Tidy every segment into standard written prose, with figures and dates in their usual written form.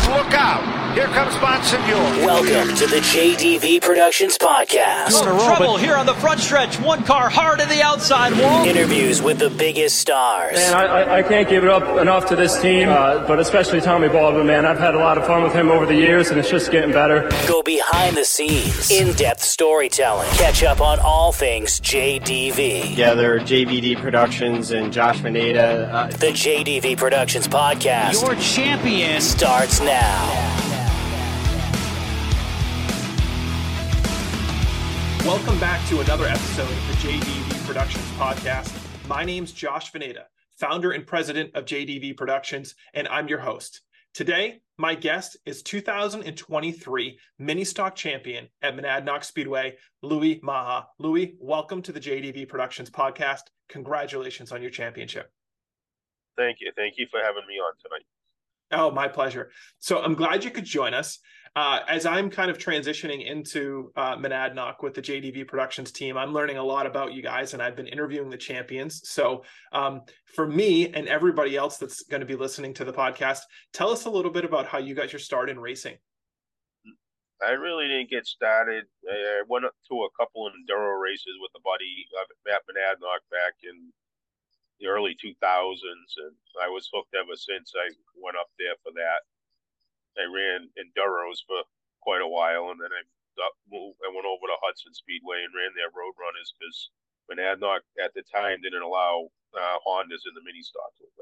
look out. Here comes Bonsignore. Welcome to the JDV Productions Podcast. Trouble here on the front stretch. One car hard to the outside wall. Interviews with the biggest stars. Man, I can't give it up enough to this team, but especially Tommy Baldwin, man. I've had a lot of fun with him over the years, and it's just getting better. Go behind the scenes. In-depth storytelling. Catch up on all things JDV. Yeah, there are JVD Productions and Josh Veneta. The JDV Productions Podcast. Your champion starts now. Welcome back to another episode of the JDV Productions Podcast. My name's Josh Veneta, founder and president of JDV Productions, and I'm your host. Today, my guest is 2023 mini stock champion at Monadnock Speedway, Louis Maha. Louis, welcome to the JDV Productions Podcast. Congratulations on your championship. Thank you. Thank you for having me on tonight. Oh, my pleasure. So I'm glad you could join us. As I'm kind of transitioning into Monadnock with the JDV Productions team, I'm learning a lot about you guys, and I've been interviewing the champions. So for me and everybody else that's going to be listening to the podcast, tell us a little bit about how you got your start in racing. I really didn't get started. I went up to a couple of enduro races with a buddy at Monadnock back in the early 2000s, and I was hooked ever since. I went up there for that. I ran enduros for quite a while, and then I went over to Hudson Speedway and ran their road runners because Monadnock at the time didn't allow Hondas in the mini stocks over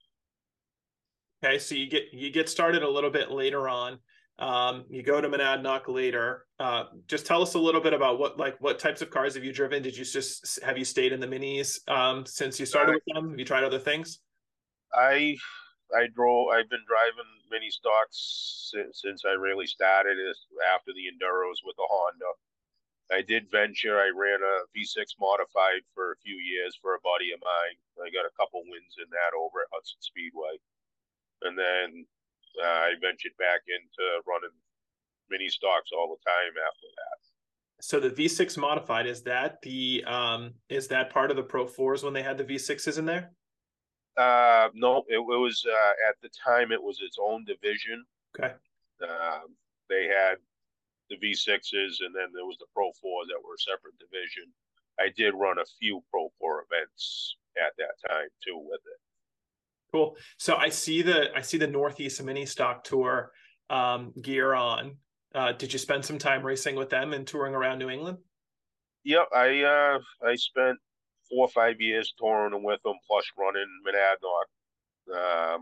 there. Okay, so you get started a little bit later on. You go to Monadnock later. Just tell us a little bit about what types of cars have you driven? Have you stayed in the minis since you started with them? Have you tried other things? I've been driving mini stocks since I really started after the enduros with the Honda. I did venture. I ran a V6 modified for a few years for a buddy of mine. I got a couple wins in that over at Hudson Speedway, and then I ventured back into running mini stocks all the time after that. So the V6 modified, is that part of the Pro 4s when they had the V6s in there? No, it was at the time it was its own division. Okay. They had the V6s, and then there was the Pro 4s that were a separate division. I did run a few Pro 4 events at that time too with it. Cool. So I see the Northeast Mini Stock Tour gear on. Did you spend some time racing with them and touring around New England? Yep, I spent 4 or 5 years touring with them, plus running Monadnock.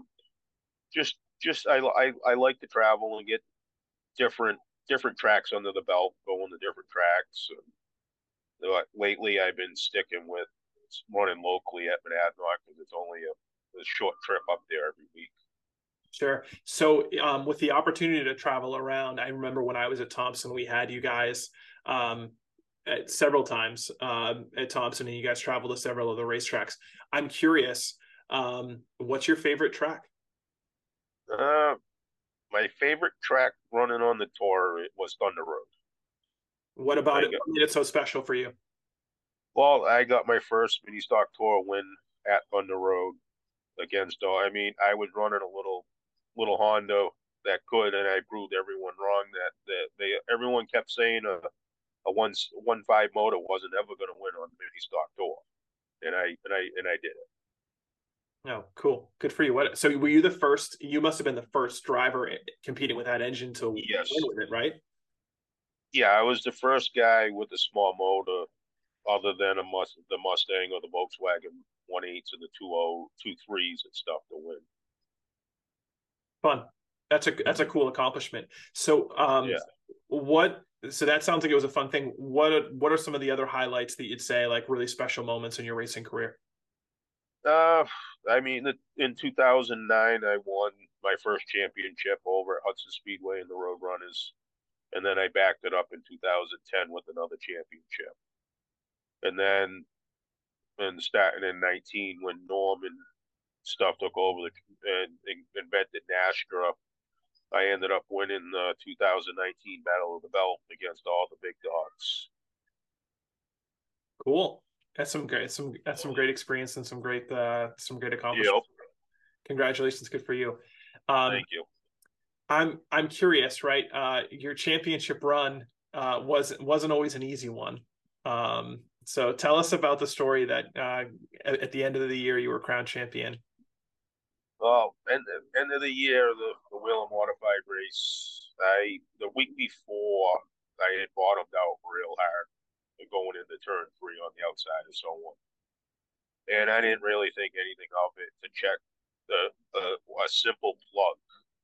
I like to travel and get different tracks under the belt, going to different tracks. And lately, I've been sticking with running locally at Monadnock because it's only a short trip up there every week. Sure. So with the opportunity to travel around, I remember when I was at Thompson, we had you guys several times at Thompson, and you guys traveled to several of the racetracks. I'm curious, what's your favorite track? My favorite track running on the tour was Thunder Road. What about it? What made it so special for you? Well, I got my first mini stock tour win at Thunder Road against. I was running a little Honda that could, and I proved everyone wrong. That everyone kept saying a 1.5 motor wasn't ever going to win on the mini stock tour, and I did it. Oh, cool. Good for you. So were you the first? You must have been the first driver competing with that engine to win with it, right? Yeah, I was the first guy with a small motor, other than the Mustang or the Volkswagen 1.8s and the 2.3s and stuff to win. Fun. That's a cool accomplishment. So So that sounds like it was a fun thing. What are some of the other highlights that you'd say, like really special moments in your racing career? In 2009, I won my first championship over at Hudson Speedway in the Road Runners, and then I backed it up in 2010 with another championship. And then, starting in 19, when Norm and stuff took over and invented NASCAR, I ended up winning the 2019 Battle of the Belt against all the big dogs. Cool. That's some great experience and some great accomplishments. Yep. Congratulations. Good for you. Thank you. I'm curious, right? Your championship run wasn't always an easy one. So tell us about the story that at the end of the year you were crowned champion. Well, end of the year, the Whelen Modified race, the week before, I had bottomed out real hard going into turn 3 on the outside of so on. And I didn't really think anything of it to check a simple plug.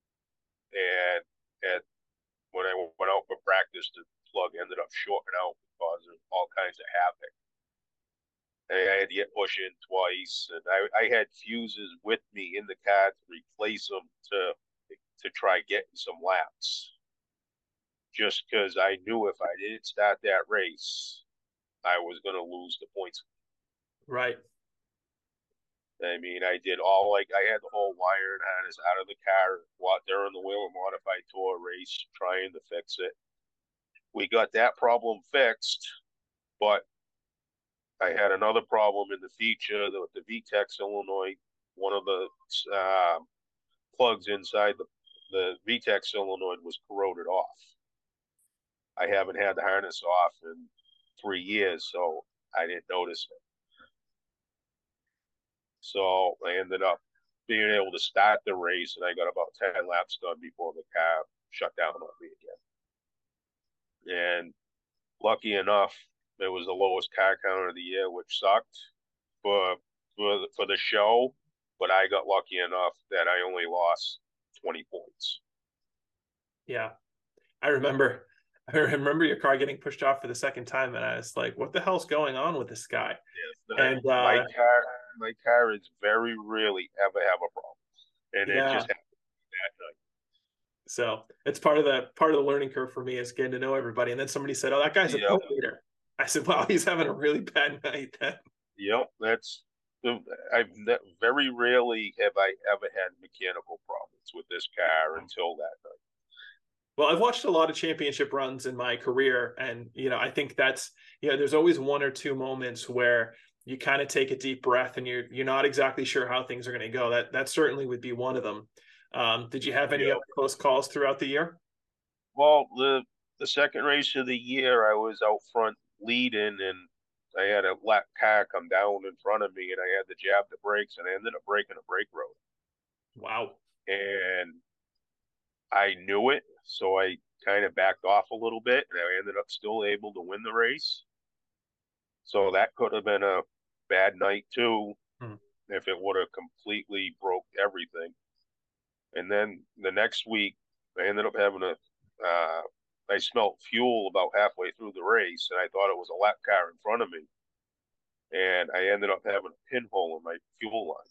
And when I went out for practice, the plug ended up shorting out because of all kinds of havoc. I had to get pushed in twice, and I had fuses with me in the car to replace them to try getting some laps. Just because I knew if I didn't start that race, I was going to lose the points. Right. I mean, I had the whole wire and harness out of the car during the Whelen Modified Tour race, trying to fix it. We got that problem fixed, but I had another problem in the feature with the VTEC solenoid. One of the plugs inside the VTEC solenoid was corroded off. I haven't had the harness off in 3 years, so I didn't notice it. So I ended up being able to start the race, and I got about 10 laps done before the car shut down on me again. And lucky enough, it was the lowest car count of the year, which sucked for the show. But I got lucky enough that I only lost 20 points. Yeah, I remember your car getting pushed off for the second time, and I was like, "What the hell's going on with this guy?" Yes, and my car is very rarely ever have a problem, and it just happened that night. So it's part of the learning curve for me is getting to know everybody. And then somebody said, "Oh, that guy's a pit leader." I said, "Wow, he's having a really bad night." Then. Yep, very rarely have I ever had mechanical problems with this car until that night. Well, I've watched a lot of championship runs in my career, and I think that's there's always one or two moments where you kind of take a deep breath and you're not exactly sure how things are going to go. That certainly would be one of them. Did you have any other close calls throughout the year? Well, the second race of the year, I was out front leading, and I had a lap car come down in front of me, and I had to jab the brakes, and I ended up breaking a brake road. Wow. And I knew it, so I kind of backed off a little bit, and I ended up still able to win the race. So that could have been a bad night too, if it would have completely broke everything. And then the next week, I ended up having I smelled fuel about halfway through the race, and I thought it was a lap car in front of me. And I ended up having a pinhole in my fuel line.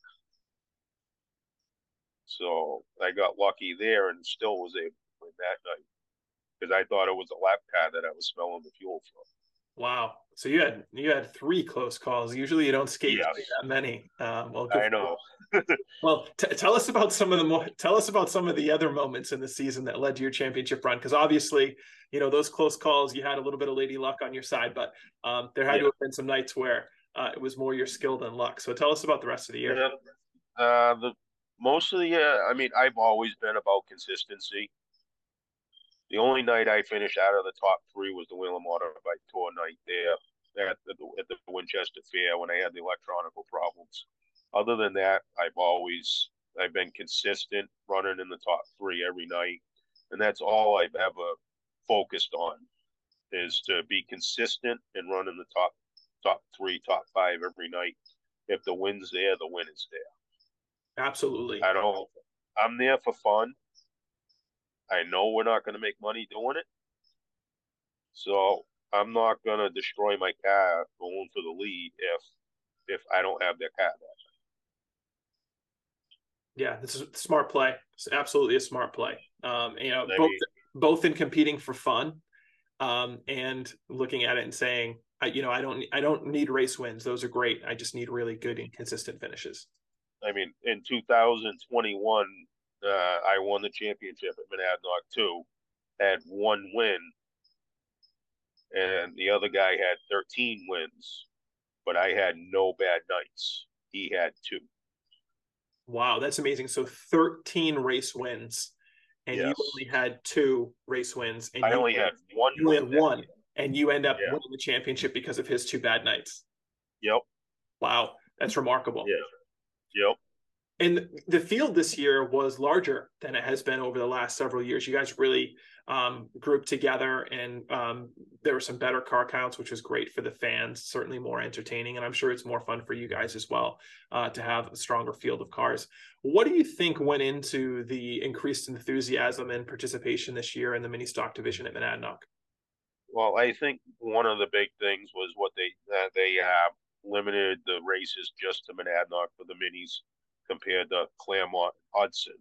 So I got lucky there and still was able to win that night because I thought it was a lap car that I was smelling the fuel from. Wow. So you had 3 close calls. Usually you don't skate that many. Well, I know. Well, tell us about some of the other moments in the season that led to your championship run. Because obviously, those close calls, you had a little bit of lady luck on your side, but there had to have been some nights where it was more your skill than luck. So tell us about the rest of the year. Yeah. Most of the year, I mean, I've always been about consistency. The only night I finished out of the top 3 was the Whelen Modified Tour night there at the Winchester Fair when I had the electronical problems. Other than that, I've been consistent running in the top 3 every night, and that's all I've ever focused on is to be consistent and run in the top 3, top 5 every night. If the win's there, the win is there. Absolutely. I'm there for fun. I know we're not going to make money doing it. So I'm not going to destroy my car going for the lead if I don't have that car that night. Yeah, this is a smart play. It's absolutely a smart play. Both in competing for fun and looking at it and saying, I don't need race wins. Those are great. I just need really good and consistent finishes. I mean, in 2021, I won the championship at Monadnock too, had 1 win, and the other guy had 13 wins, but I had no bad nights. He had 2. Wow, that's amazing. So 13 race wins and you Yes. only had 2 race wins, and I only had one. you only had one, and you end up Yeah. winning the championship because of his 2 bad nights. Yep. Wow, that's remarkable. Yeah. Yep. And the field this year was larger than it has been over the last several years. You guys really grouped together, and there were some better car counts, which was great for the fans, certainly more entertaining. And I'm sure it's more fun for you guys as well to have a stronger field of cars. What do you think went into the increased enthusiasm and participation this year in the mini stock division at Monadnock? Well, I think one of the big things was what they limited the races just to Monadnock for the minis compared to Claremont Hudson.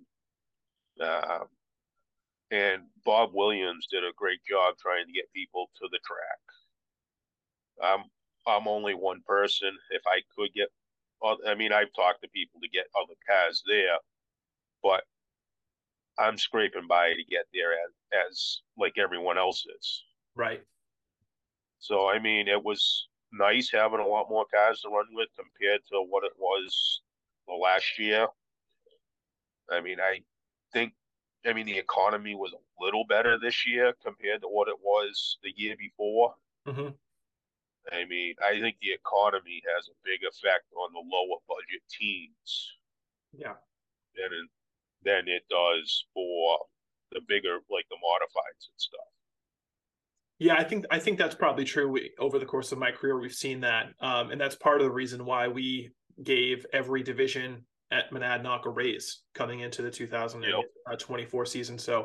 And Bob Williams did a great job trying to get people to the track. I'm only one person. If I could get, I mean, I've talked to people to get other cars there, but I'm scraping by to get there as like everyone else is. Right. So, I mean, it was nice having a lot more cars to run with compared to what it was the last year. I mean, the economy was a little better this year compared to what it was the year before. Mm-hmm. I mean, I think the economy has a big effect on the lower budget teams. Yeah. Than it does for the bigger, like the modifieds and stuff. Yeah, I think that's probably true. Over the course of my career, we've seen that, and that's part of the reason why we gave every division at Monadnock a raise coming into the 2024 season. So,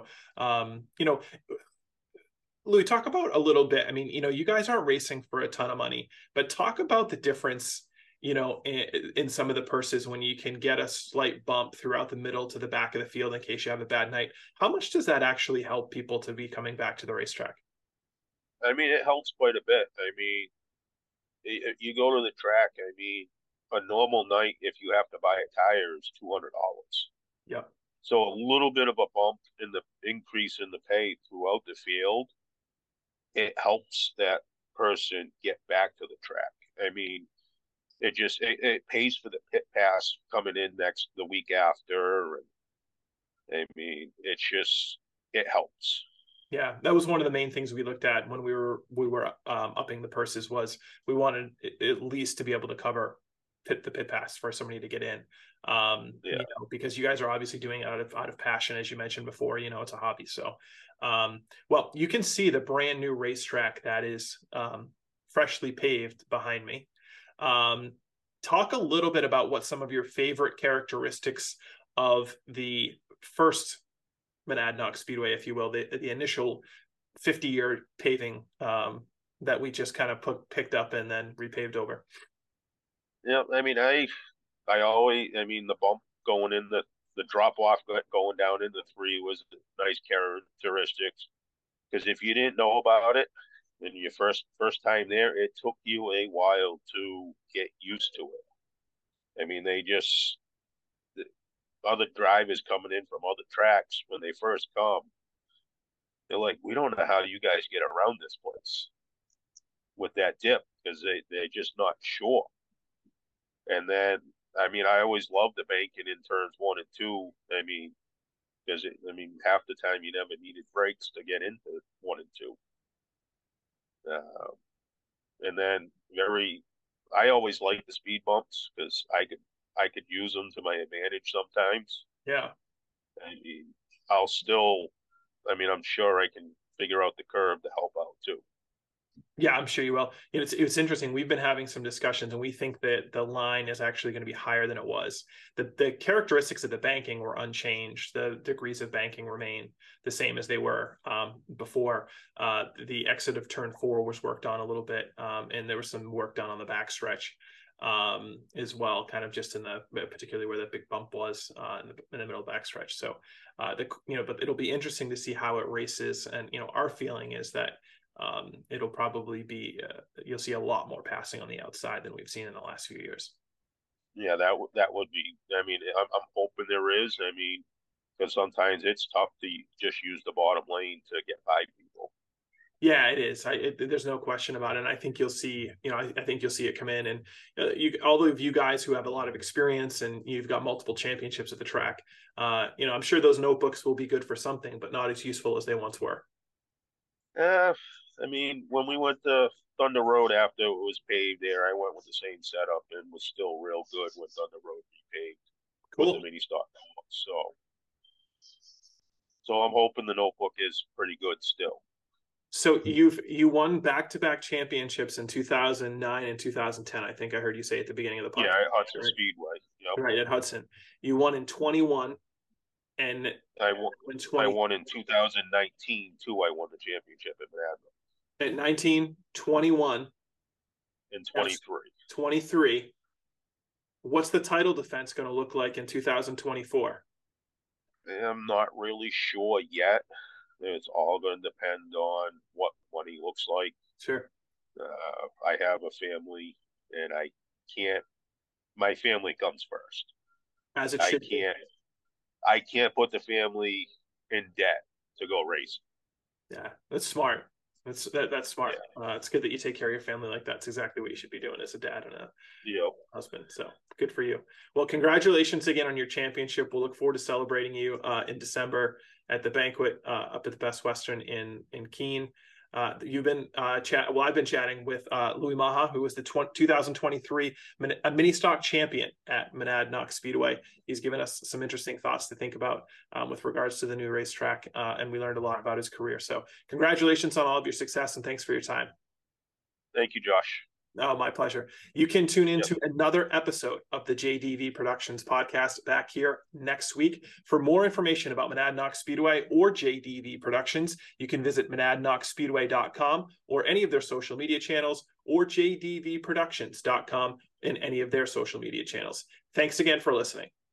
Louis, talk about a little bit. I mean, you guys aren't racing for a ton of money, but talk about the difference, in some of the purses when you can get a slight bump throughout the middle to the back of the field in case you have a bad night. How much does that actually help people to be coming back to the racetrack? I mean, it helps quite a bit. I mean, you go to the track, I mean, a normal night, if you have to buy a tire, is $200. Yep. So a little bit of a bump in the increase in the pay throughout the field, it helps that person get back to the track. I mean, it pays for the pit pass coming in the week after. And I mean, it helps. Yeah, that was one of the main things we looked at when we were upping the purses. Was we wanted at least to be able to cover the pit pass for somebody to get in, because you guys are obviously doing it out of passion, as you mentioned before. It's a hobby. So, well, you can see the brand new racetrack that is freshly paved behind me. Talk a little bit about what some of your favorite characteristics of the first Monadnock Speedway, if you will, the initial 50-year paving that we just kind of picked up and then repaved over. Yeah, I mean, I the bump going in the drop off going down into 3 was a nice characteristics, because if you didn't know about it and your first time there, it took you a while to get used to it. I mean, other drivers coming in from other tracks, when they first come, they're like, we don't know how you guys get around this place with that dip, because they're just not sure. And then, I mean, I always loved the banking in turns 1 and 2. I mean, because half the time you never needed brakes to get into 1 and 2. And then I always liked the speed bumps because I could use them to my advantage sometimes. Yeah. I mean, I'm sure I can figure out the curve to help out too. Yeah, I'm sure you will. It's interesting. We've been having some discussions, and we think that the line is actually going to be higher than it was. The characteristics of the banking were unchanged. The degrees of banking remain the same as they were before. The exit of turn 4 was worked on a little bit, and there was some work done on the backstretch as well, kind of just particularly where the big bump was in the middle of the backstretch. So, but it'll be interesting to see how it races. And our feeling is that it'll probably be you'll see a lot more passing on the outside than we've seen in the last few years. Yeah, that would be. I mean, I'm hoping there is. I mean, because sometimes it's tough to just use the bottom lane to get by people. Yeah, it is. There's no question about it. And I think you'll see, I think you'll see it come in. And all of you guys who have a lot of experience and you've got multiple championships at the track, I'm sure those notebooks will be good for something, but not as useful as they once were. I mean, when we went to Thunder Road after it was paved there, I went with the same setup and was still real good with Thunder Road repaved Cool. with the mini stock. So I'm hoping the notebook is pretty good still. So you won back-to-back championships in 2009 and 2010. I think I heard you say at the beginning of the podcast. Yeah, at Hudson right? Speedway. Yep. Right, at Hudson. You won in 21, and I won in 2019 too. I won the championship at Monadnock. At 19, 21, and 23. 23. What's the title defense going to look like in 2024? I'm not really sure yet. It's all going to depend on what money looks like. Sure. I have a family, and my family comes first. As it should be. I can't put the family in debt to go racing. Yeah, that's smart. That's smart. Yeah. It's good that you take care of your family like that. That's exactly what you should be doing as a dad and a husband. So good for you. Well, congratulations again on your championship. We'll look forward to celebrating you in December at the banquet up at the Best Western in Keene. You've been I've been chatting with Louis Maha, who was the 2023 mini stock champion at Monadnock Speedway. He's given us some interesting thoughts to think about with regards to the new racetrack, and we learned a lot about his career. So congratulations on all of your success, and thanks for your time. Thank you, Josh. Oh, my pleasure. You can tune into another episode of the JDV Productions podcast back here next week. For more information about Monadnock Speedway or JDV Productions, you can visit monadnockspeedway.com or any of their social media channels, or jdvproductions.com in any of their social media channels. Thanks again for listening.